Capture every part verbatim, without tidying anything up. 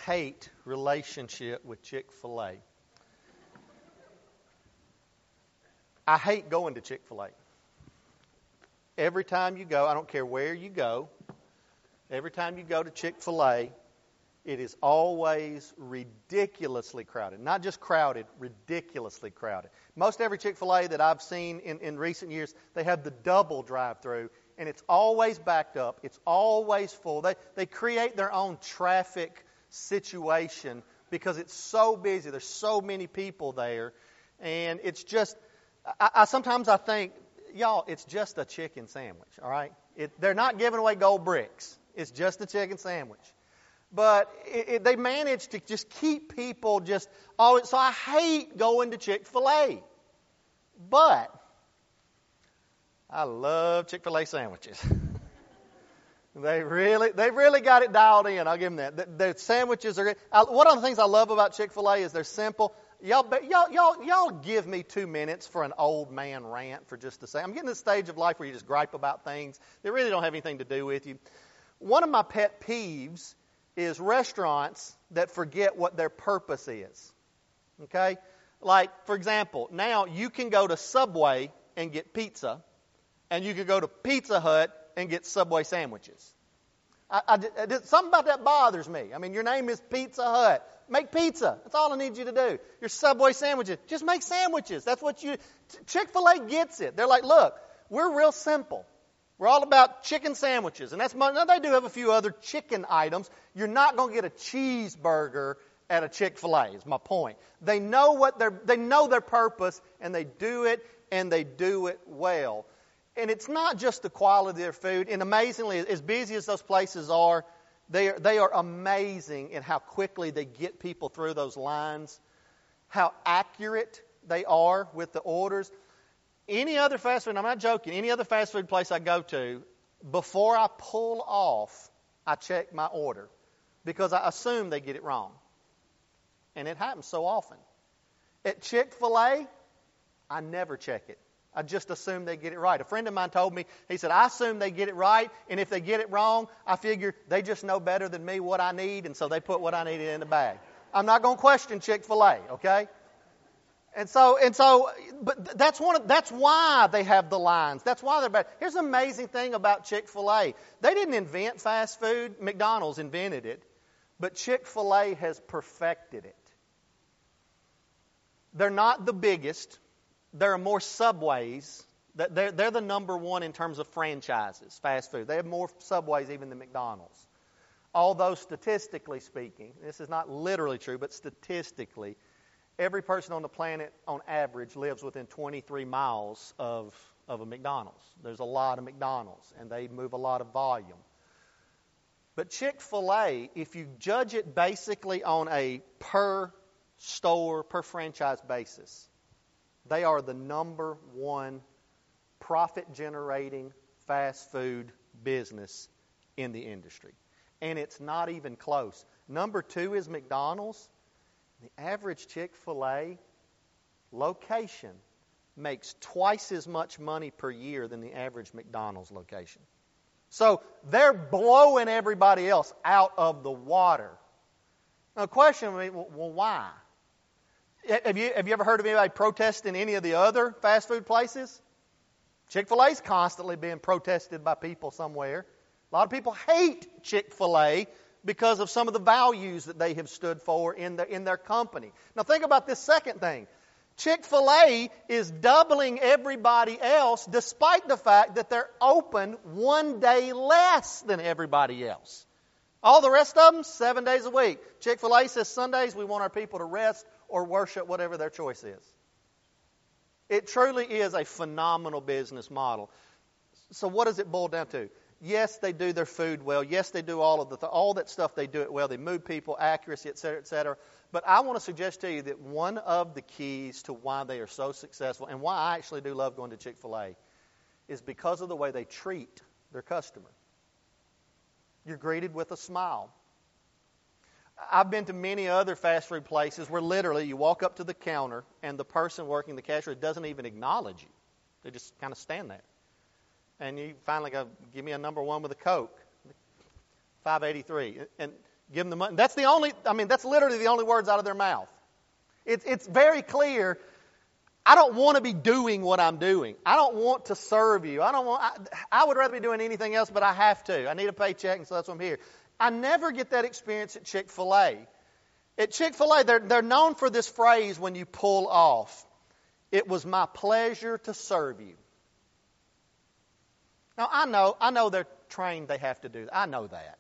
love-hate relationship with Chick-fil-A. I hate going to Chick-fil-A. Every time you go, I don't care where you go, every time you go to Chick-fil-A, it is always ridiculously crowded. Not just crowded, ridiculously crowded. Most every Chick-fil-A that I've seen in, in recent years, they have the double drive-through, and it's always backed up. It's always full. They, they create their own traffic situation because it's so busy. There's so many people there, and it's just, I, I sometimes I think, y'all, it's just a chicken sandwich, all right? It, they're not giving away gold bricks. It's just a chicken sandwich. But it, it, they manage to just keep people just always. So I hate going to Chick-fil-A. But I love Chick-fil-A sandwiches. they really they really got it dialed in. I'll give them that. The, their sandwiches are great. I, one of the things I love about Chick-fil-A is they're simple. Y'all, y'all, y'all, y'all give me two minutes for an old man rant for just a second. I'm getting to the stage of life where you just gripe about things that really don't have anything to do with you. One of my pet peeves is restaurants that forget what their purpose is. Okay? Like, for example, now you can go to Subway and get pizza, and you can go to Pizza Hut and get Subway sandwiches. I, I, I, something about that bothers me. I mean, your name is Pizza Hut. Make pizza. That's all I need you to do. Your Subway sandwiches. Just make sandwiches. That's what you... Chick-fil-A gets it. They're like, look, we're real simple. We're all about chicken sandwiches. And that's my, now they do have a few other chicken items. You're not going to get a cheeseburger at a Chick-fil-A, is my point. They know what their they know their purpose, and they do it, and they do it well. And it's not just the quality of their food. And amazingly, as busy as those places are, they are, they are amazing in how quickly they get people through those lines, how accurate they are with the orders. Any other fast food, I'm not joking, any other fast food place I go to, before I pull off, I check my order because I assume they get it wrong. And it happens so often. At Chick-fil-A, I never check it. I just assume they get it right. A friend of mine told me, he said, I assume they get it right, and if they get it wrong, I figure they just know better than me what I need, and so they put what I need in the bag. I'm not going to question Chick-fil-A, okay? And so, and so, but that's one. Of, that's why they have the lines. That's why they're bad. Here's the amazing thing about Chick-fil-A. They didn't invent fast food. McDonald's invented it. But Chick-fil-A has perfected it. They're not the biggest. There are more Subways. They're, they're the number one in terms of franchises, fast food. They have more Subways even than McDonald's. Although statistically speaking, this is not literally true, but statistically, every person on the planet, on average, lives within twenty-three miles of, of a McDonald's. There's a lot of McDonald's, and they move a lot of volume. But Chick-fil-A, if you judge it basically on a per store, per franchise basis, they are the number one profit-generating fast food business in the industry. And it's not even close. Number two is McDonald's. The average Chick-fil-A location makes twice as much money per year than the average McDonald's location. So they're blowing everybody else out of the water. Now the question would be, well, why? Have you, have you ever heard of anybody protesting any of the other fast food places? Chick-fil-A's constantly being protested by people somewhere. A lot of people hate Chick-fil-A because of some of the values that they have stood for in, the, in their company. Now think about this second thing. Chick-fil-A is doubling everybody else despite the fact that they're open one day less than everybody else. All the rest of them, seven days a week. Chick-fil-A says Sundays we want our people to rest or worship, whatever their choice is. It truly is a phenomenal business model. So what does it boil down to? Yes, they do their food well. Yes, they do all of the th- all that stuff. They do it well. They move people, accuracy, et cetera, et cetera. But I want to suggest to you that one of the keys to why they are so successful and why I actually do love going to Chick-fil-A is because of the way they treat their customer. You're greeted with a smile. I've been to many other fast food places where literally you walk up to the counter and the person working the cashier doesn't even acknowledge you. They just kind of stand there. And you finally go, give me a number one with a Coke, five eighty-three. And Give them the money. That's the only, I mean, that's literally the only words out of their mouth. It's, it's very clear. I don't want to be doing what I'm doing. I don't want to serve you. I don't want, I, I would rather be doing anything else, but I have to. I need a paycheck, and so that's why I'm here. I never get that experience at Chick-fil-A. At Chick-fil-A, they're, they're known for this phrase when you pull off. It was my pleasure to serve you. Now, I know, I know they're trained they have to do that. I know that.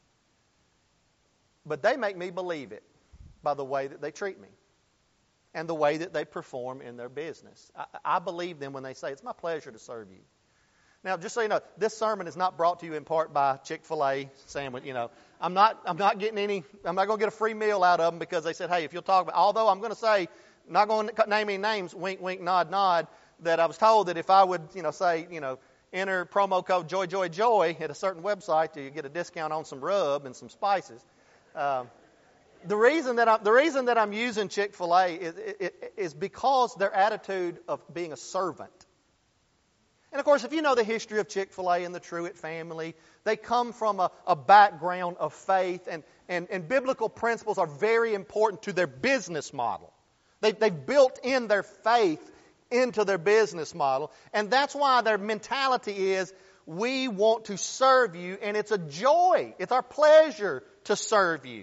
But they make me believe it by the way that they treat me and the way that they perform in their business. I, I believe them when they say, it's my pleasure to serve you. Now, just so you know, this sermon is not brought to you in part by Chick-fil-A sandwich. You know, I'm not, I'm not getting any, I'm not going to get a free meal out of them because they said, hey, if you'll talk about, although I'm going to say, not going to name any names, wink, wink, nod, nod, that I was told that if I would, you know, say, you know, enter promo code joy, joy, joy at a certain website, you get a discount on some rub and some spices. Um, the reason that I'm, the reason that I'm using Chick-fil-A is, is, is because their attitude of being a servant. And of course, if you know the history of Chick-fil-A and the Truett family, they come from a, a background of faith, and, and, and biblical principles are very important to their business model. They, they've built in their faith into their business model, and that's why their mentality is, we want to serve you, and it's a joy. It's our pleasure to serve you.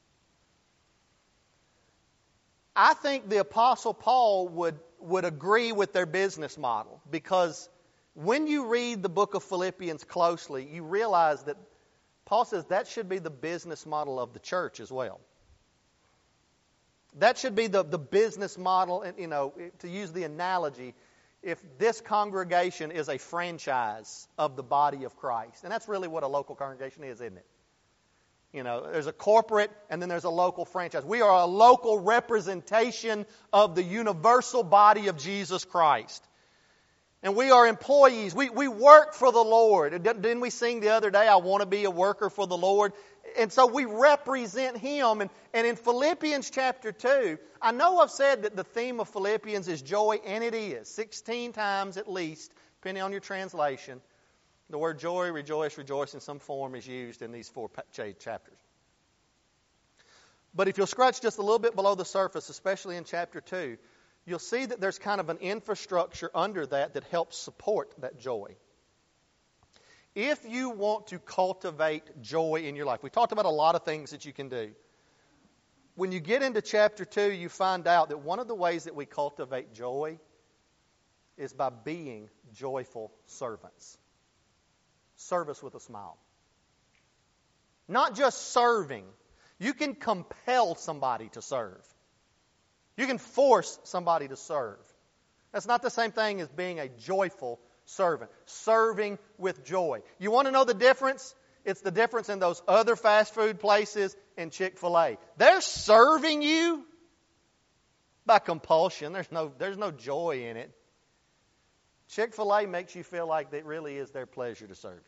I think the Apostle Paul would, would agree with their business model, because when you read the book of Philippians closely, you realize that Paul says that should be the business model of the church as well. That should be the, the business model, and you know, to use the analogy, if this congregation is a franchise of the body of Christ, and that's really what a local congregation is, isn't it? You know, there's a corporate and then there's a local franchise. We are a local representation of the universal body of Jesus Christ. And we are employees. We, we work for the Lord. Didn't we sing the other day, I want to be a worker for the Lord? And so we represent Him. And, and in Philippians chapter two, I know I've said that the theme of Philippians is joy, and it is. sixteen times at least, depending on your translation. The word joy, rejoice, rejoice in some form is used in these four chapters. But if you'll scratch just a little bit below the surface, especially in chapter two, you'll see that there's kind of an infrastructure under that that helps support that joy. If you want to cultivate joy in your life, we talked about a lot of things that you can do. When you get into chapter two, you find out that one of the ways that we cultivate joy is by being joyful servants. Service with a smile. Not just serving. You can compel somebody to serve. You can force somebody to serve. That's not the same thing as being a joyful servant. Serving with joy. You want to know the difference? It's the difference in those other fast food places and Chick-fil-A. They're serving you by compulsion. There's no, there's no joy in it. Chick-fil-A makes you feel like it really is their pleasure to serve you.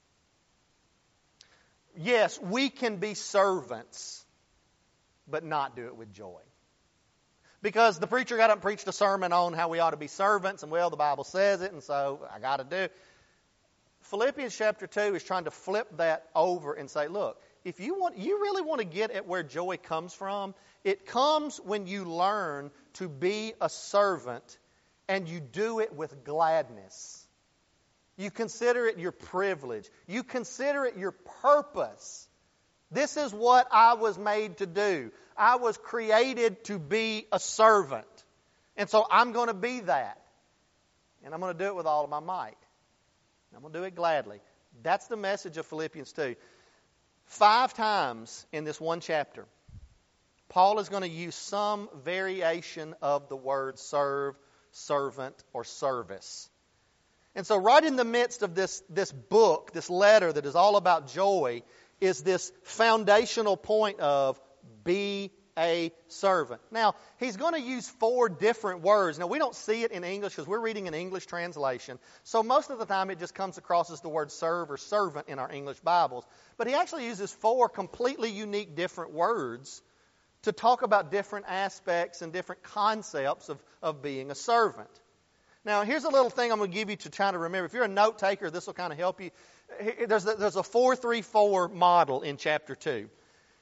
Yes, we can be servants, but not do it with joy. Because the preacher got up and preached a sermon on how we ought to be servants, and well, the Bible says it, and so I got to do it. Philippians chapter two is trying to flip that over and say, look, if you want, you really want to get at where joy comes from, it comes when you learn to be a servant and you do it with gladness. You consider it your privilege. You consider it your purpose. This is what I was made to do. I was created to be a servant. And so I'm going to be that. And I'm going to do it with all of my might. I'm going to do it gladly. That's the message of Philippians two. Five times in this one chapter, Paul is going to use some variation of the word serve, servant, or service. And so right in the midst of this, this book, this letter that is all about joy, is this foundational point of be a servant. Now, he's going to use four different words. Now, we don't see it in English because we're reading an English translation. So most of the time it just comes across as the word serve or servant in our English Bibles. But he actually uses four completely unique different words to talk about different aspects and different concepts of, of being a servant. Now, here's a little thing I'm going to give you to try to remember. If you're a note taker, this will kind of help you. There's a, there's a four three four model in chapter two.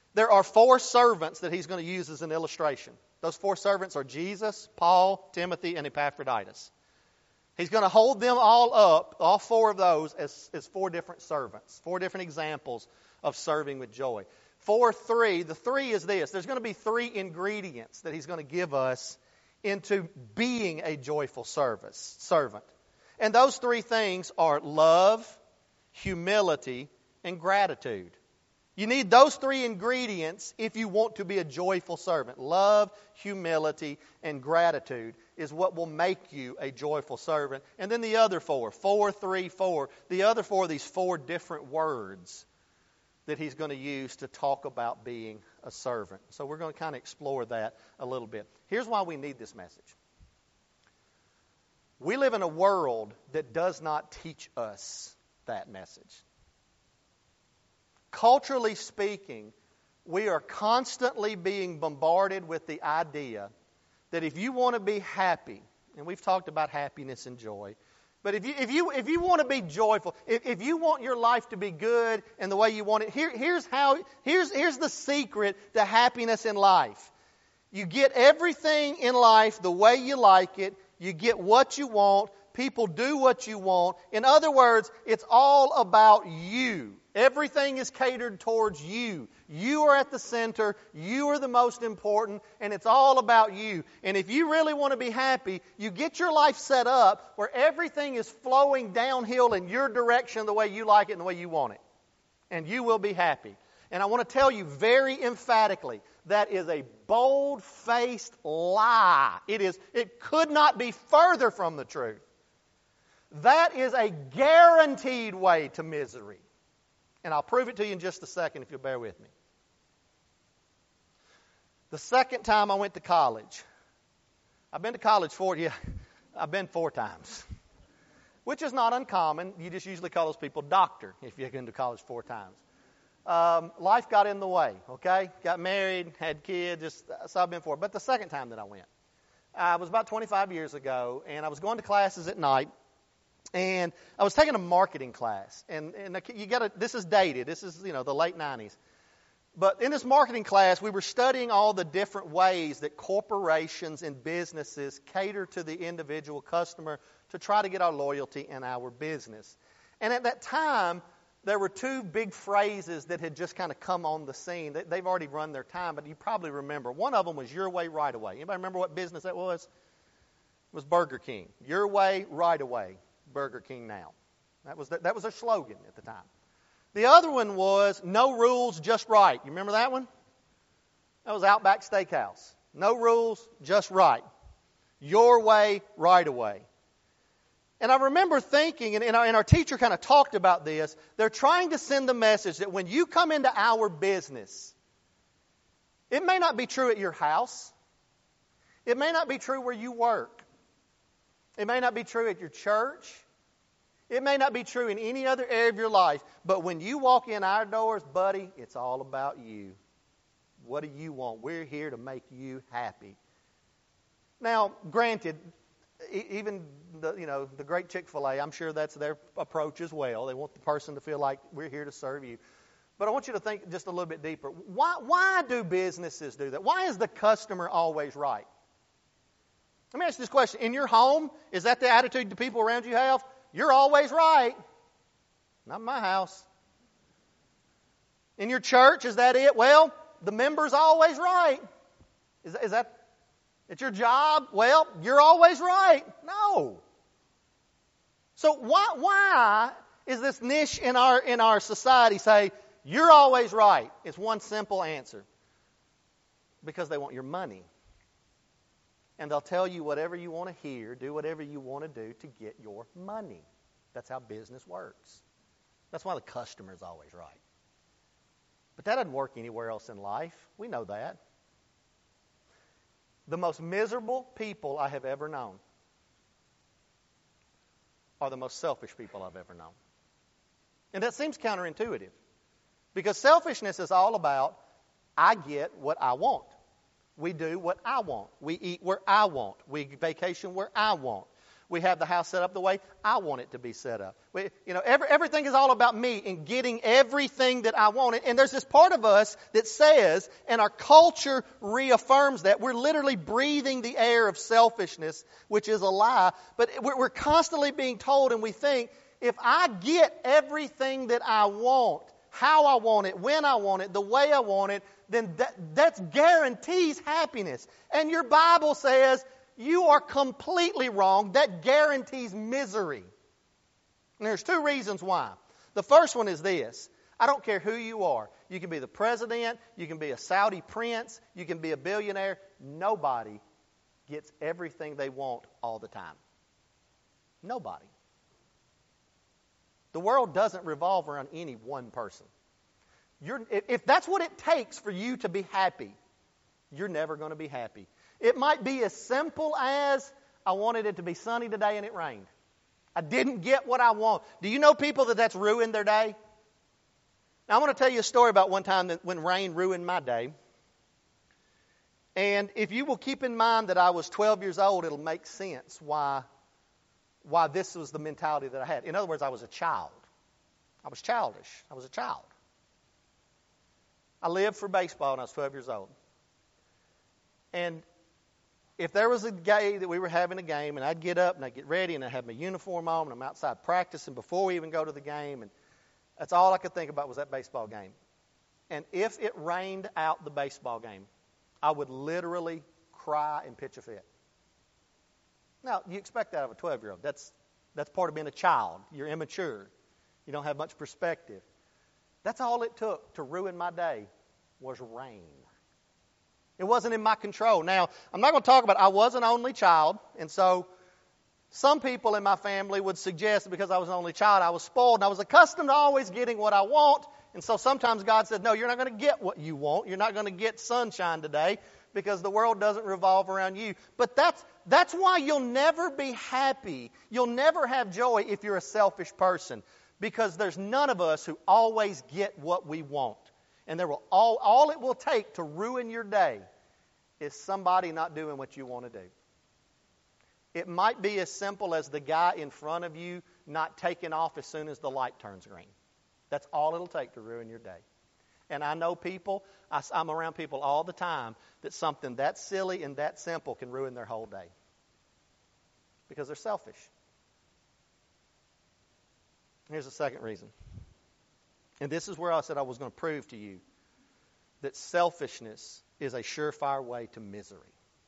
There are four servants that he's going to use as an illustration. Those four servants are Jesus, Paul, Timothy, and Epaphroditus. He's going to hold them all up, all four of those, as, as four different servants, four different examples of serving with joy. Four, three, the three is this. There's going to be three ingredients that he's going to give us into being a joyful service, servant. And those three things are love, humility, and gratitude. You need those three ingredients if you want to be a joyful servant. Love, humility, and gratitude is what will make you a joyful servant. And then the other four, four, three, four, the other four are these four different words that he's going to use to talk about being a servant. So we're going to kind of explore that a little bit. Here's why we need this message. We live in a world that does not teach us that message. Culturally speaking, we are constantly being bombarded with the idea that if you want to be happy, and we've talked about happiness and joy, but if you if you if you want to be joyful, if, if you want your life to be good and the way you want it, here here's how here's here's the secret to happiness in life. You get everything in life the way you like it. You get what you want. People do what you want. In other words, it's all about you. Everything is catered towards you. You are at the center. You are the most important, and it's all about you. And if you really want to be happy, you get your life set up where everything is flowing downhill in your direction the way you like it and the way you want it. And you will be happy. And I want to tell you very emphatically, that is a bold-faced lie. It is. It could not be further from the truth. That is a guaranteed way to misery. And I'll prove it to you in just a second if you'll bear with me. The second time I went to college, I've been to college four, yeah, I've been four times, which is not uncommon. You just usually call those people doctor if you've been to college four times. Um, life got in the way, okay? Got married, had kids, just so I've been four. But the second time that I went, I was about twenty-five years ago, and I was going to classes at night. And I was taking a marketing class, and, and you got to. This is dated. This is you know the late nineties. But in this marketing class, we were studying all the different ways that corporations and businesses cater to the individual customer to try to get our loyalty in our business. And at that time, there were two big phrases that had just kind of come on the scene. They've already run their time, but you probably remember. One of them was your way, right away. Anybody remember what business that was? It was Burger King. Your way, right away. Burger King now. That was the, that was their slogan at the time. The other one was no rules, just right. You remember that one? That was Outback Steakhouse. No rules, just right. Your way, right away. And I remember thinking, and, and, our, and our teacher kind of talked about this, they're trying to send the message that when you come into our business, it may not be true at your house. It may not be true where you work. It may not be true at your church. It may not be true in any other area of your life. But when you walk in our doors, buddy, it's all about you. What do you want? We're here to make you happy. Now, granted, even the you know the great Chick-fil-A, I'm sure that's their approach as well. They want the person to feel like we're here to serve you. But I want you to think just a little bit deeper. Why, why do businesses do that? Why is the customer always right? Let me ask you this question. In your home, is that the attitude the people around you have? You're always right. Not in my house. In your church, is that it? Well, the member's always right. Is, is that at your job? Well, you're always right. No. So why why is this niche in our in our society say, you're always right? It's one simple answer. Because they want your money. And they'll tell you whatever you want to hear, do whatever you want to do to get your money. That's how business works. That's why the customer is always right. But that doesn't work anywhere else in life. We know that. The most miserable people I have ever known are the most selfish people I've ever known. And that seems counterintuitive. Because selfishness is all about, I get what I want. We do what I want. We eat where I want. We vacation where I want. we have the house set up the way I want it to be set up. We, you know, every, everything is all about me and getting everything that I want. And there's this part of us that says, and our culture reaffirms that, we're literally breathing the air of selfishness, which is a lie. But we're, we're constantly being told, and we think, if I get everything that I want, how I want it, when I want it, the way I want it, then that that's guarantees happiness. And your Bible says you are completely wrong. That guarantees misery. And there's two reasons why. The first one is this. I don't care who you are. You can be the president. You can be a Saudi prince. You can be a billionaire. Nobody gets everything they want all the time. Nobody. The world doesn't revolve around any one person. You're, if that's what it takes for you to be happy, you're never going to be happy. It might be as simple as, I wanted it to be sunny today and it rained. I didn't get what I want. Do you know people that that's ruined their day? Now, I want to tell you a story about one time that when rain ruined my day. And if you will keep in mind that I was twelve years old, it'll make sense why why this was the mentality that I had. In other words, I was a child. I was childish. I was a child. I lived for baseball when I was twelve years old. And if there was a day that we were having a game, and I'd get up and I'd get ready and I'd have my uniform on and I'm outside practicing before we even go to the game, and that's all I could think about was that baseball game. And if it rained out the baseball game, I would literally cry and pitch a fit. Now, you expect that of a twelve-year-old. That's, that's part of being a child. You're immature. You don't have much perspective. That's all it took to ruin my day was rain. It wasn't in my control. Now, I'm not going to talk about it. I was an only child, and so some people in my family would suggest that because I was an only child, I was spoiled, and I was accustomed to always getting what I want, and so sometimes God said, no, you're not going to get what you want. You're not going to get sunshine today because the world doesn't revolve around you. But that's that's why you'll never be happy. You'll never have joy if you're a selfish person, because there's none of us who always get what we want. And there will all, all it will take to ruin your day is somebody not doing what you want to do. It might be as simple as the guy in front of you not taking off as soon as the light turns green. That's all it'll take to ruin your day. And I know people, I, I'm around people all the time, that something that silly and that simple can ruin their whole day. Because they're selfish. Here's the second reason. And this is where I said I was going to prove to you that selfishness is a surefire way to misery.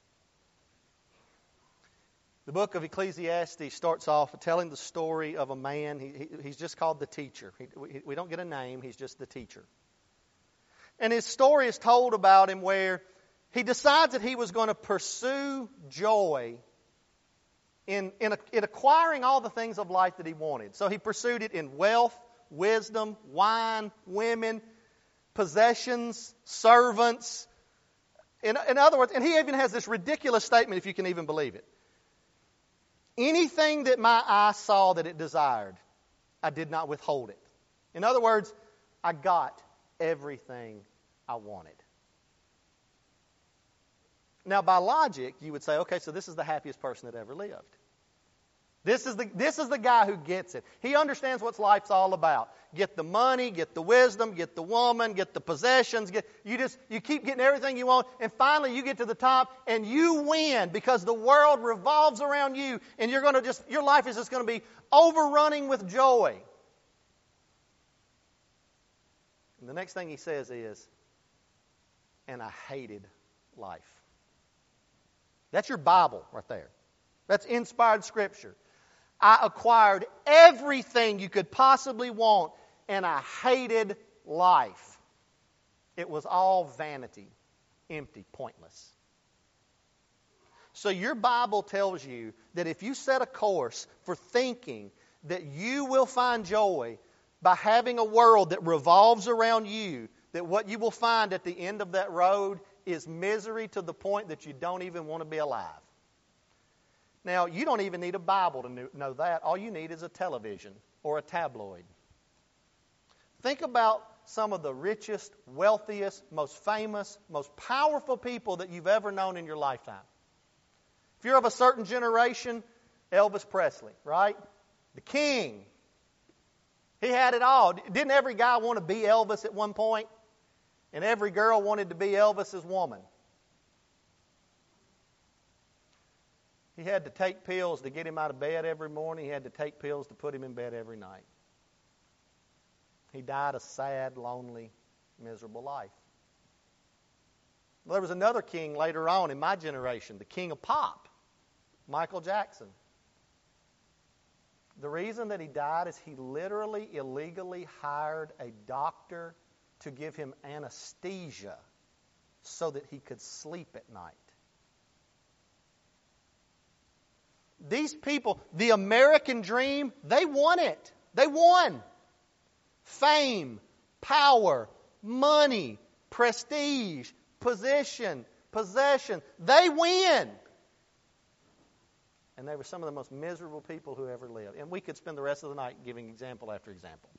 The book of Ecclesiastes starts off telling the story of a man. He, he, he's just called the teacher. He, we, we don't get a name. He's just the teacher. And his story is told about him where he decides that he was going to pursue joy in, in, in acquiring all the things of life that he wanted. So he pursued it in wealth, wisdom, wine, women, possessions, servants. In, in other words, and he even has this ridiculous statement, if you can even believe it. Anything that my eye saw that it desired, I did not withhold it. In other words, I got everything I wanted. Now, by logic, you would say, okay, so this is the happiest person that ever lived. This is the this is the guy who gets it. He understands what life's all about. Get the money, get the wisdom, get the woman, get the possessions. Get you just you keep getting everything you want, and finally you get to the top and you win because the world revolves around you, and you're going to just your life is just going to be overrunning with joy. And the next thing he says is, and I hated life. That's your Bible right there. That's inspired Scripture. I acquired everything you could possibly want, and I hated life. It was all vanity, empty, pointless. So your Bible tells you that if you set a course for thinking that you will find joy by having a world that revolves around you, that what you will find at the end of that road is misery to the point that you don't even want to be alive. Now, you don't even need a Bible to know that. All you need is a television or a tabloid. Think about some of the richest, wealthiest, most famous, most powerful people that you've ever known in your lifetime. If you're of a certain generation, Elvis Presley, right? The king. He had it all. Didn't every guy want to be Elvis at one point? And every girl wanted to be Elvis's woman. He had to take pills to get him out of bed every morning. He had to take pills to put him in bed every night. He died a sad, lonely, miserable life. Well, there was another king later on in my generation, the king of pop, Michael Jackson. The reason that he died is he literally, illegally hired a doctor to give him anesthesia so that he could sleep at night. These people, the American dream, they won it. They won. Fame, power, money, prestige, position, possession. They win. And they were some of the most miserable people who ever lived. And we could spend the rest of the night giving example after example.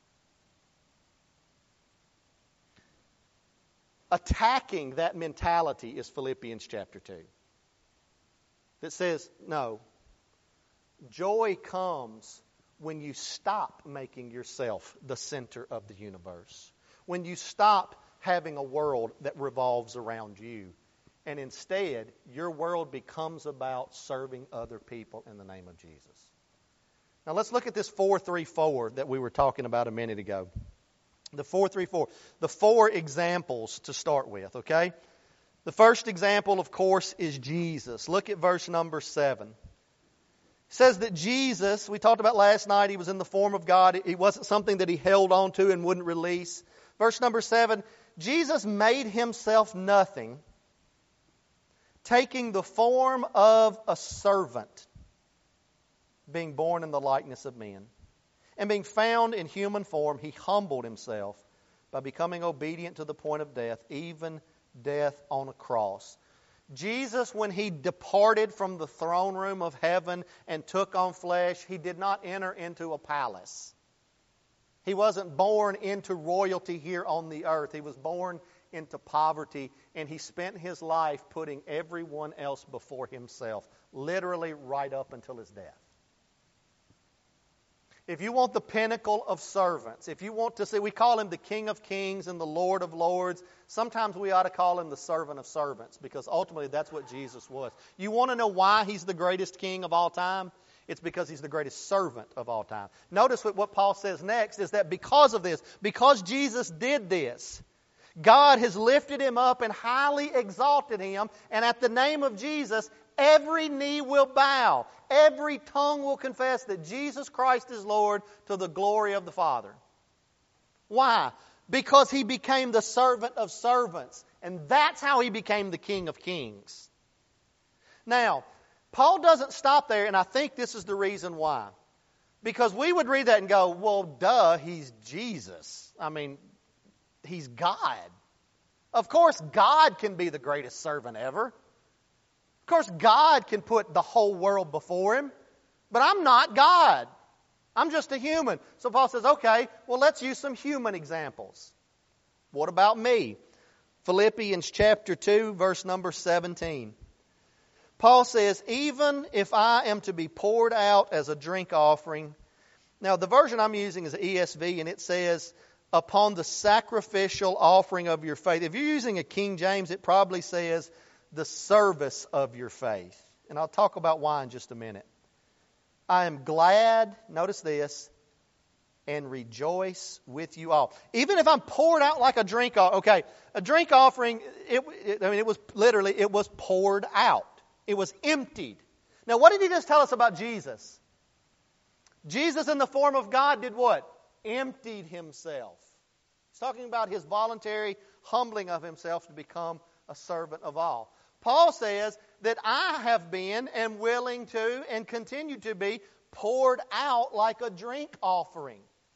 Attacking that mentality is Philippians chapter two. That says, no, joy comes when you stop making yourself the center of the universe. When you stop having a world that revolves around you. And instead, your world becomes about serving other people in the name of Jesus. Now let's look at this four three four that we were talking about a minute ago. The four three four. The four examples to start with, okay? The first example, of course, is Jesus. Look at verse number seven. It says that Jesus, we talked about last night, he was in the form of God. It wasn't something that he held on to and wouldn't release. Verse number seven, Jesus made himself nothing, taking the form of a servant, being born in the likeness of men. And being found in human form, he humbled himself by becoming obedient to the point of death, even death on a cross. Jesus, when he departed from the throne room of heaven and took on flesh, he did not enter into a palace. He wasn't born into royalty here on the earth. He was born into poverty, and he spent his life putting everyone else before himself, literally right up until his death. If you want the pinnacle of servants, if you want to see, we call him the King of Kings and the Lord of Lords. Sometimes we ought to call him the servant of servants, because ultimately that's what Jesus was. You want to know why he's the greatest king of all time? It's because he's the greatest servant of all time. Notice what, what Paul says next is that because of this, because Jesus did this, God has lifted him up and highly exalted him, and at the name of Jesus, every knee will bow. Every tongue will confess that Jesus Christ is Lord, to the glory of the Father. Why? Because he became the servant of servants. And that's how he became the King of Kings. Now, Paul doesn't stop there, and I think this is the reason why. Because we would read that and go, well, duh, he's Jesus. I mean, he's God. Of course, God can be the greatest servant ever. Of course, God can put the whole world before him, but I'm not God. I'm just a human. So Paul says, okay, well, let's use some human examples. What about me? Philippians chapter two, verse number seventeen. Paul says, even if I am to be poured out as a drink offering. Now, the version I'm using is the E S V, and it says, upon the sacrificial offering of your faith. If you're using a King James, it probably says, the service of your faith. And I'll talk about why in just a minute. I am glad, notice this, and rejoice with you all. Even if I'm poured out like a drink offering. Okay, a drink offering, it, it, I mean, it was literally, it was poured out. It was emptied. Now, what did he just tell us about Jesus? Jesus in the form of God did what? Emptied himself. He's talking about his voluntary humbling of himself to become a servant of all. Paul says that I have been and willing to and continue to be poured out like a drink offering,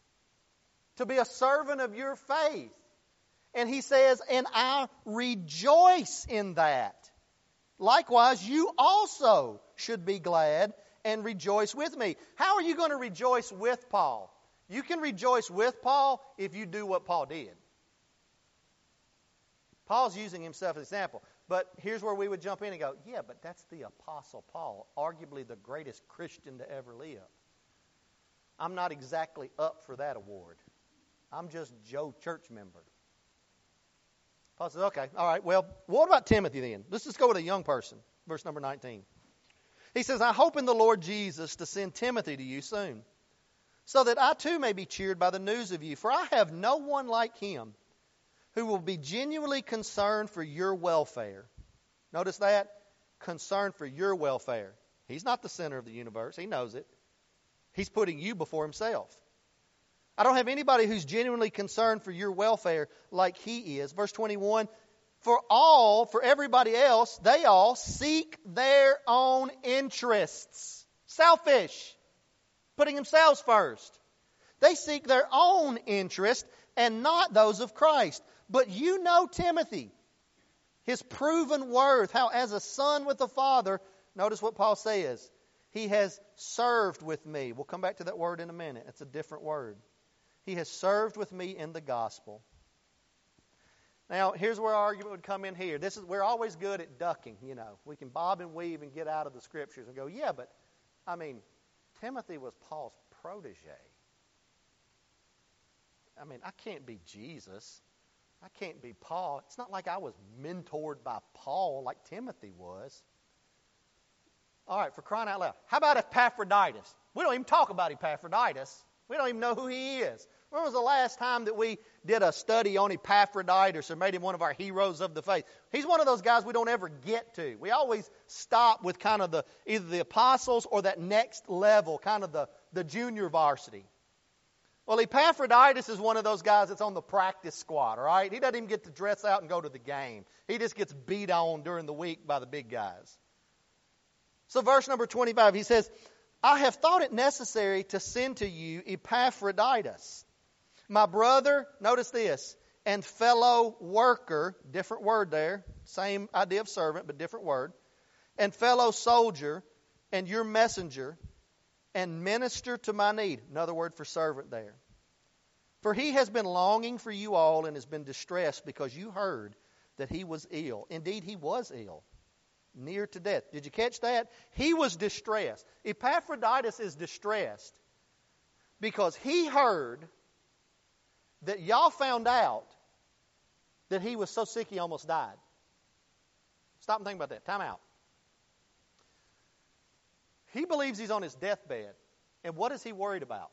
to be a servant of your faith. And he says, and I rejoice in that. Likewise, you also should be glad and rejoice with me. How are you going to rejoice with Paul? You can rejoice with Paul if you do what Paul did. Paul's using himself as an example. But here's where we would jump in and go, yeah, but that's the Apostle Paul, arguably the greatest Christian to ever live. I'm not exactly up for that award. I'm just Joe church member. Paul says, okay, all right, well, what about Timothy then? Let's just go with a young person. Verse number nineteen. He says, I hope in the Lord Jesus to send Timothy to you soon, so that I too may be cheered by the news of you. For I have no one like him who will be genuinely concerned for your welfare. Notice that? Concerned for your welfare. He's not the center of the universe. He knows it. He's putting you before himself. I don't have anybody who's genuinely concerned for your welfare like he is. Verse twenty-one, for all, for everybody else, they all seek their own interests. Selfish. Putting themselves first. They seek their own interest and not those of Christ. But you know Timothy, his proven worth, how as a son with the Father, notice what Paul says, he has served with me. We'll come back to that word in a minute. It's a different word. He has served with me in the gospel. Now, here's where our argument would come in here. This is we're always good at ducking, you know. We can bob and weave and get out of the Scriptures and go, yeah, but, I mean, Timothy was Paul's protege. I mean, I can't be Jesus. I can't be Paul. It's not like I was mentored by Paul like Timothy was. All right, for crying out loud. How about Epaphroditus? We don't even talk about Epaphroditus. We don't even know who he is. When was the last time that we did a study on Epaphroditus or made him one of our heroes of the faith? He's one of those guys we don't ever get to. We always stop with kind of the either the apostles or that next level, kind of the, the junior varsity. Well, Epaphroditus is one of those guys that's on the practice squad, all right? He doesn't even get to dress out and go to the game. He just gets beat on during the week by the big guys. So verse number twenty-five, he says, I have thought it necessary to send to you Epaphroditus, my brother, notice this, and fellow worker, different word there, same idea of servant, but different word, and fellow soldier, and your messenger, and minister to my need. Another word for servant there. For he has been longing for you all and has been distressed because you heard that he was ill. Indeed, he was ill, near to death. Did you catch that? He was distressed. Epaphroditus is distressed because he heard that y'all found out that he was so sick he almost died. Stop and think about that. Time out. He believes he's on his deathbed. And what is he worried about?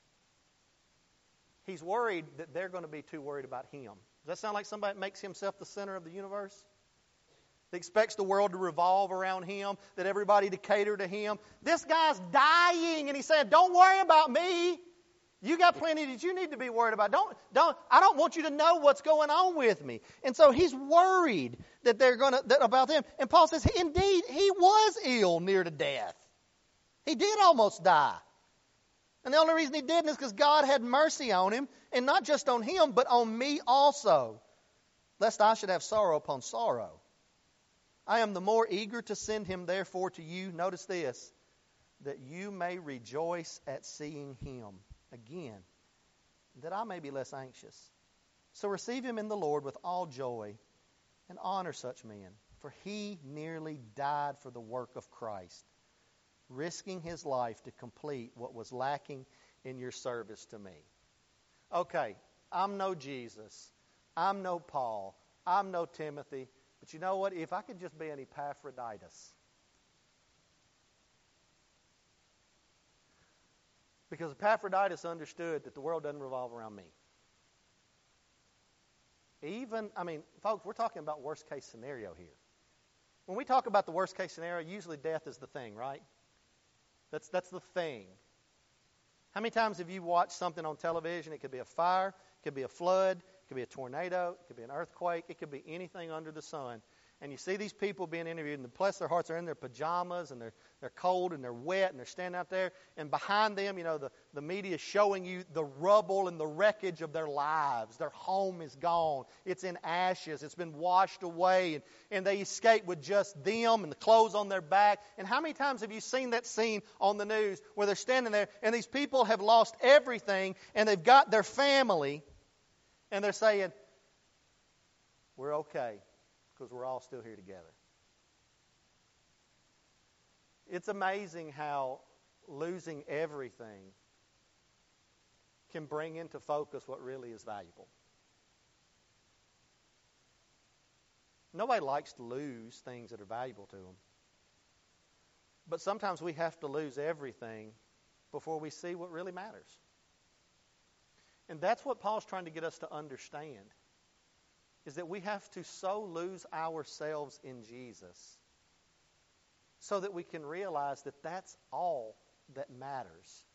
He's worried that they're going to be too worried about him. Does that sound like somebody that makes himself the center of the universe? That expects the world to revolve around him, that everybody to cater to him. This guy's dying and he's saying, don't worry about me. You got plenty that you need to be worried about. Don't, don't, I don't want you to know what's going on with me. And so he's worried that they're going to, that about them. And Paul says, indeed, he was ill near to death. He did almost die. And the only reason he didn't is because God had mercy on him, and not just on him, but on me also, lest I should have sorrow upon sorrow. I am the more eager to send him therefore to you, notice this, that you may rejoice at seeing him again, that I may be less anxious. So receive him in the Lord with all joy, and honor such men, for he nearly died for the work of Christ, risking his life to complete what was lacking in your service to me. Okay, I'm no Jesus. I'm no Paul. I'm no Timothy. But you know what? If I could just be an Epaphroditus. Because Epaphroditus understood that the world doesn't revolve around me. Even, I mean, folks, we're talking about worst case scenario here. When we talk about the worst case scenario, usually death is the thing, right? That's that's the thing. How many times have you watched something on television? It could be a fire, it could be a flood, it could be a tornado, it could be an earthquake, it could be anything under the sun. And you see these people being interviewed, and bless their hearts, they're in their pajamas, and they're they're cold, and they're wet, and they're standing out there. And behind them, you know, the, the media is showing you the rubble and the wreckage of their lives. Their home is gone. It's in ashes. It's been washed away. And, and they escape with just them and the clothes on their back. And how many times have you seen that scene on the news where they're standing there, and these people have lost everything, and they've got their family, and they're saying, we're okay because we're all still here together. It's amazing how losing everything can bring into focus what really is valuable. Nobody likes to lose things that are valuable to them. But sometimes we have to lose everything before we see what really matters. And that's what Paul's trying to get us to understand, is that we have to so lose ourselves in Jesus so that we can realize that that's all that matters.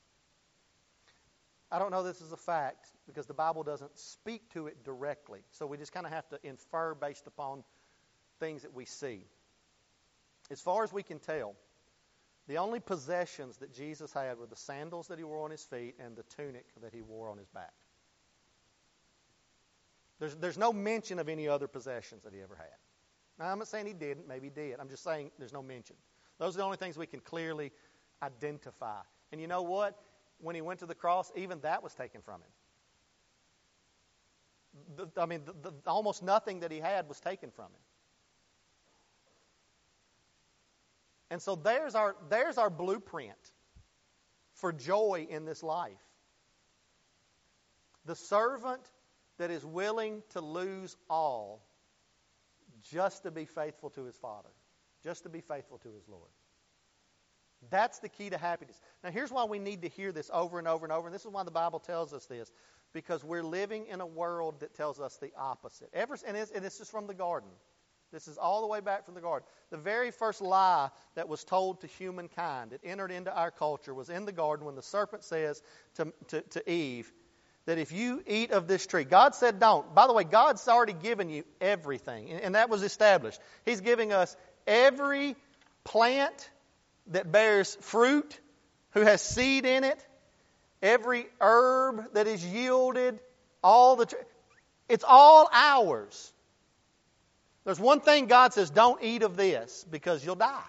I don't know this is a fact because the Bible doesn't speak to it directly. So we just kind of have to infer based upon things that we see. As far as we can tell, the only possessions that Jesus had were the sandals that he wore on his feet and the tunic that he wore on his back. There's, there's no mention of any other possessions that he ever had. Now, I'm not saying he didn't. Maybe he did. I'm just saying there's no mention. Those are the only things we can clearly identify. And you know what? When he went to the cross, even that was taken from him. The, I mean, the, the, almost nothing that he had was taken from him. And so there's our, there's our blueprint for joy in this life. The servant that is willing to lose all just to be faithful to his Father, just to be faithful to his Lord. That's the key to happiness. Now, here's why we need to hear this over and over and over, and this is why the Bible tells us this, because we're living in a world that tells us the opposite. Ever, and, it's, and this is from the garden. This is all the way back from the garden. The very first lie that was told to humankind, that entered into our culture, was in the garden when the serpent says to, to, to Eve that if you eat of this tree, God said don't. By the way, God's already given you everything, and that was established. He's giving us every plant that bears fruit, who has seed in it, every herb that is yielded, all the, it's all ours. There's one thing God says, don't eat of this because you'll die.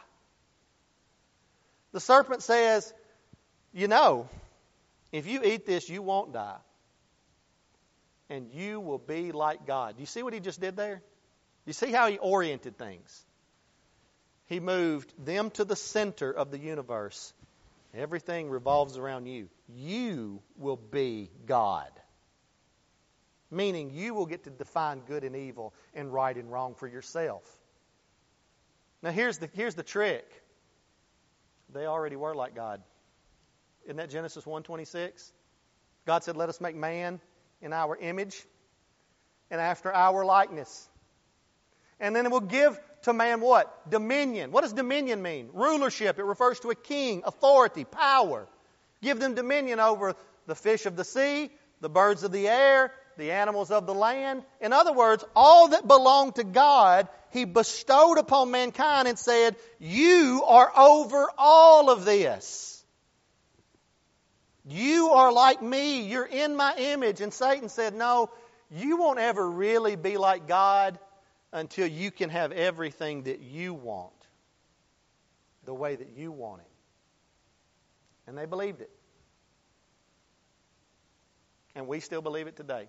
The serpent says, you know, if you eat this, you won't die. And you will be like God. Do you see what he just did there? Do you see how he oriented things? He moved them to the center of the universe. Everything revolves around you. You will be God. Meaning you will get to define good and evil and right and wrong for yourself. Now here's the, here's the trick. They already were like God. Isn't that Genesis one twenty-six? God said, let us make man in our image and after our likeness. And then it will give to man what? Dominion. What does dominion mean? Rulership. It refers to a king, authority, power. Give them dominion over the fish of the sea, the birds of the air, the animals of the land. In other words, all that belonged to God, he bestowed upon mankind and said, you are over all of this. You are like me. You're in my image. And Satan said, no, you won't ever really be like God until you can have everything that you want the way that you want it. And they believed it. And we still believe it today.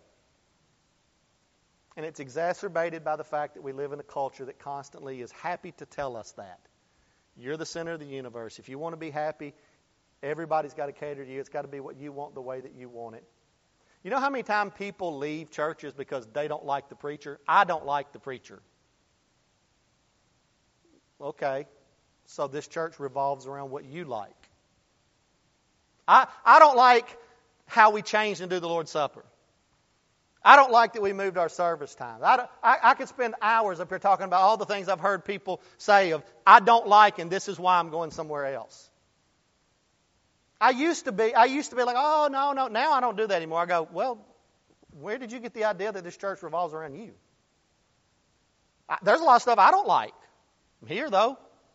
And it's exacerbated by the fact that we live in a culture that constantly is happy to tell us that. You're the center of the universe. If you want to be happy, everybody's got to cater to you. It's got to be what you want the way that you want it. You know how many times people leave churches because they don't like the preacher? I don't like the preacher. Okay, so this church revolves around what you like. I, I don't like how we changed and do the Lord's Supper. I don't like that we moved our service times. I, I, I could spend hours up here talking about all the things I've heard people say of, I don't like and this is why I'm going somewhere else. I used to be, I used to be like, oh, no, no, now I don't do that anymore. I go, well, where did you get the idea that this church revolves around you? I, there's a lot of stuff I don't like. I'm here, though.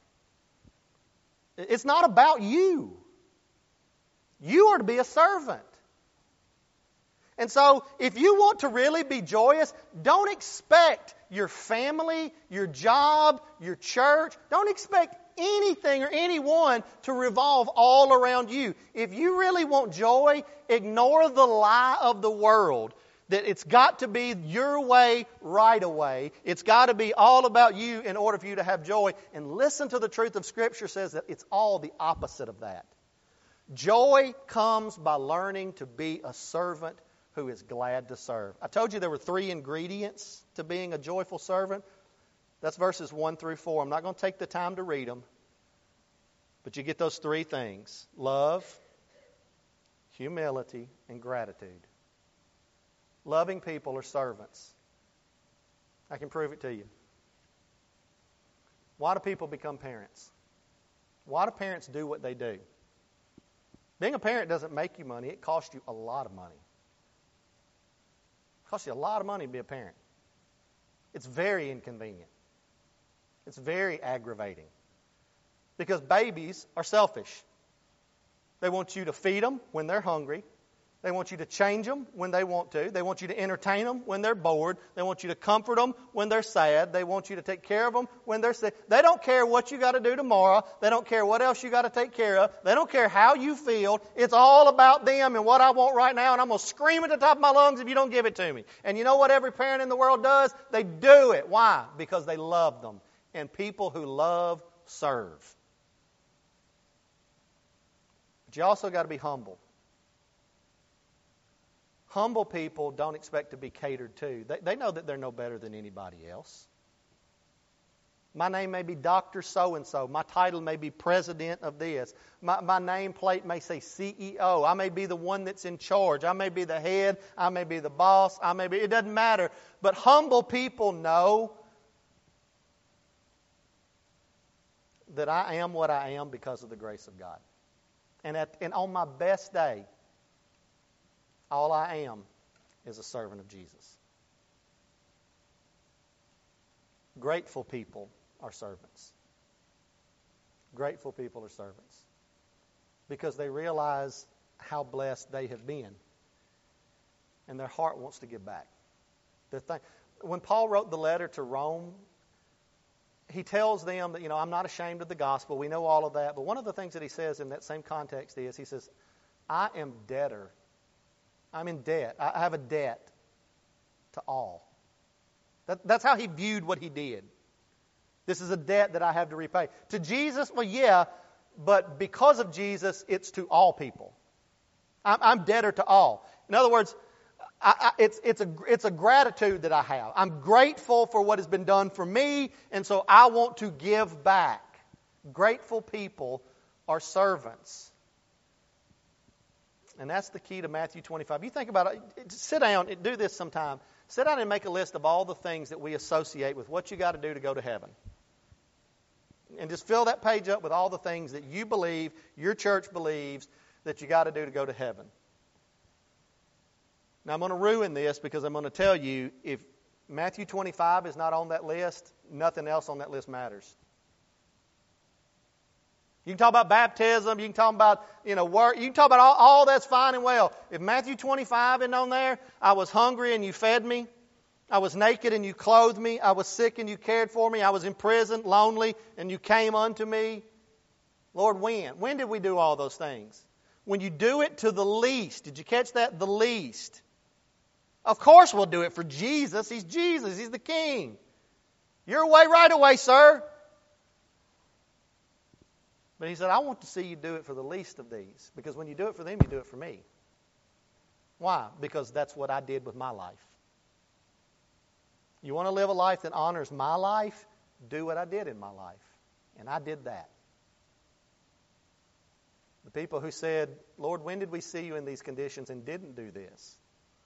It's not about you. You are to be a servant. And so, if you want to really be joyous, don't expect your family, your job, your church, don't expect anything or anyone to revolve all around you. If you really want joy, ignore the lie of the world That it's got to be your way right away. It's got to be all about you in order for you to have joy. And listen to the truth of Scripture says that it's all the opposite of that. Joy comes by learning to be a servant who is glad to serve. I told you there were three ingredients to being a joyful servant. That's verses one through four. I'm not going to take the time to read them. But you get those three things: love, humility, and gratitude. Loving people are servants. I can prove it to you. Why do people become parents? Why do parents do what they do? Being a parent doesn't make you money. It costs you a lot of money. It costs you a lot of money to be a parent. It's very inconvenient. It's very aggravating. Because babies are selfish. They want you to feed them when they're hungry. They want you to change them when they want to. They want you to entertain them when they're bored. They want you to comfort them when they're sad. They want you to take care of them when they're sick. They don't care what you got to do tomorrow. They don't care what else you got to take care of. They don't care how you feel. It's all about them and what I want right now, and I'm going to scream at the top of my lungs if you don't give it to me. And you know what every parent in the world does? They do it. Why? Because they love them. And people who love serve. But you also got to be humble. Humble people don't expect to be catered to. They, they know that they're no better than anybody else. My name may be Doctor So-and-so. My title may be President of this. My, my nameplate may say C E O. I may be the one that's in charge. I may be the head. I may be the boss. I may be... It doesn't matter. But humble people know that I am what I am because of the grace of God. And, at, and on my best day, all I am is a servant of Jesus. Grateful people are servants. Grateful people are servants. Because they realize how blessed they have been. And their heart wants to give back. The thing, when Paul wrote the letter to Rome, he tells them that, you know, I'm not ashamed of the gospel. We know all of that. But one of the things that he says in that same context is, he says, I am debtor. I'm in debt. I have a debt to all. That, that's how he viewed what he did. This is a debt that I have to repay. To Jesus, well, yeah, but because of Jesus, it's to all people. I'm, I'm debtor to all. In other words, I, I, it's, it's, a, it's a gratitude that I have. I'm grateful for what has been done for me, and so I want to give back. Grateful people are servants. And that's the key to Matthew twenty-five. You think about it. Sit down and do this sometime. Sit down and make a list of all the things that we associate with what you got to do to go to heaven. And just fill that page up with all the things that you believe, your church believes, that you got to do to go to heaven. Now, I'm going to ruin this because I'm going to tell you, if Matthew twenty-five is not on that list, nothing else on that list matters. You can talk about baptism. You can talk about, you know, work. You can talk about all, all that's fine and well. If Matthew twenty-five isn't on there, I was hungry and you fed me. I was naked and you clothed me. I was sick and you cared for me. I was in prison, lonely, and you came unto me. Lord, when? When did we do all those things? When you do it to the least. Did you catch that? The least. Of course we'll do it for Jesus. He's Jesus. He's the King. Your way, right away, sir. But he said, I want to see you do it for the least of these. Because when you do it for them, you do it for me. Why? Because that's what I did with my life. You want to live a life that honors my life? Do what I did in my life. And I did that. The people who said, Lord, when did we see you in these conditions and didn't do this?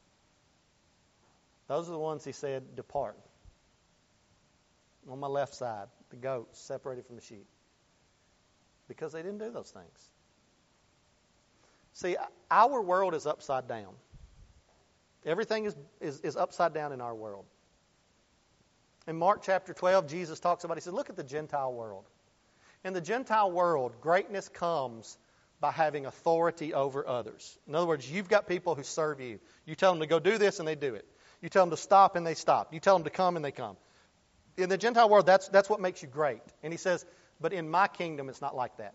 Those are the ones he said, depart. On my left side, the goats separated from the sheep. Because they didn't do those things. See, our world is upside down. Everything is, is, is upside down in our world. In Mark chapter twelve, Jesus talks about, he said, look at the Gentile world. In the Gentile world, greatness comes by having authority over others. In other words, you've got people who serve you. You tell them to go do this and they do it. You tell them to stop and they stop. You tell them to come and they come. In the Gentile world, that's, that's what makes you great. And he says, but in my kingdom, it's not like that.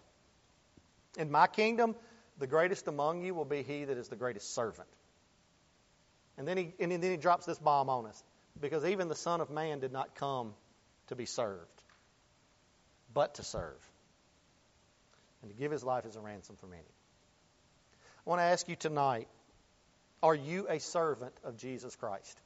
In my kingdom, the greatest among you will be he that is the greatest servant. And then he and then he drops this bomb on us. Because even the Son of Man did not come to be served, but to serve, and to give his life as a ransom for many. I want to ask you tonight, are you a servant of Jesus Christ?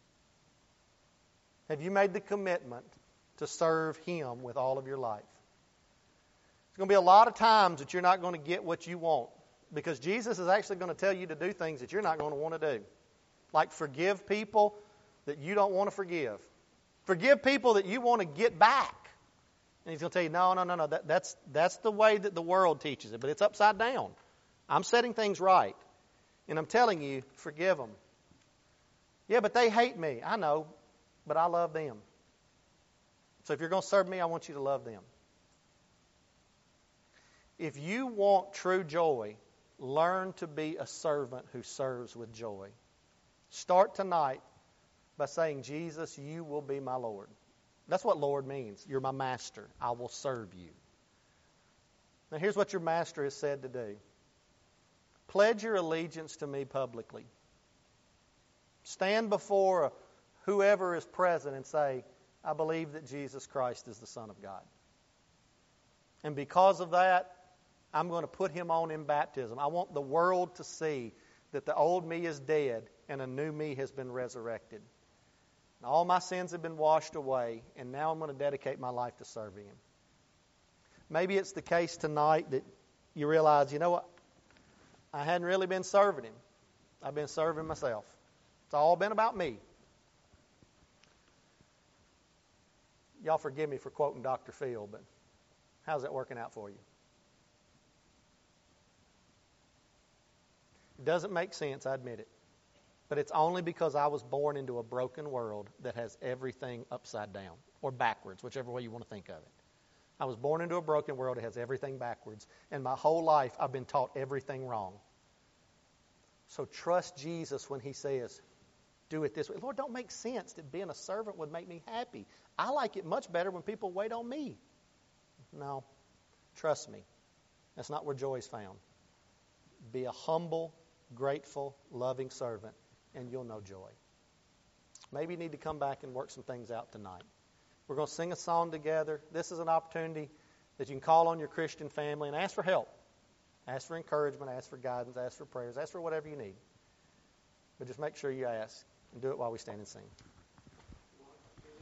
Have you made the commitment to serve him with all of your life? There's going to be a lot of times that you're not going to get what you want, because Jesus is actually going to tell you to do things that you're not going to want to do. Like forgive people that you don't want to forgive. Forgive people that you want to get back. And he's going to tell you, no, no, no, no, that, that's, that's the way that the world teaches it, but it's upside down. I'm setting things right. And I'm telling you, forgive them. Yeah, but they hate me. I know, but I love them. So if you're going to serve me, I want you to love them. If you want true joy, learn to be a servant who serves with joy. Start tonight by saying, Jesus, you will be my Lord. That's what Lord means. You're my master. I will serve you. Now here's what your master has said to do. Pledge your allegiance to me publicly. Stand before whoever is present and say, I believe that Jesus Christ is the Son of God. And because of that, I'm going to put him on in baptism. I want the world to see that the old me is dead and a new me has been resurrected. And all my sins have been washed away, and now I'm going to dedicate my life to serving him. Maybe it's the case tonight that you realize, you know what? I hadn't really been serving him. I've been serving myself. It's all been about me. Y'all forgive me for quoting Doctor Phil, but how's that working out for you? It doesn't make sense, I admit it. But it's only because I was born into a broken world that has everything upside down, or backwards, whichever way you want to think of it. I was born into a broken world that has everything backwards, and my whole life I've been taught everything wrong. So trust Jesus when he says, do it this way. Lord, don't make sense that being a servant would make me happy. I like it much better when people wait on me. No, trust me. That's not where joy is found. Be a humble, grateful, loving servant, and you'll know joy. Maybe you need to come back and work some things out tonight. We're going to sing a song together. This is an opportunity that you can call on your Christian family and ask for help. Ask for encouragement, ask for guidance, ask for prayers, ask for whatever you need. But just make sure you ask, and do it while we stand and sing.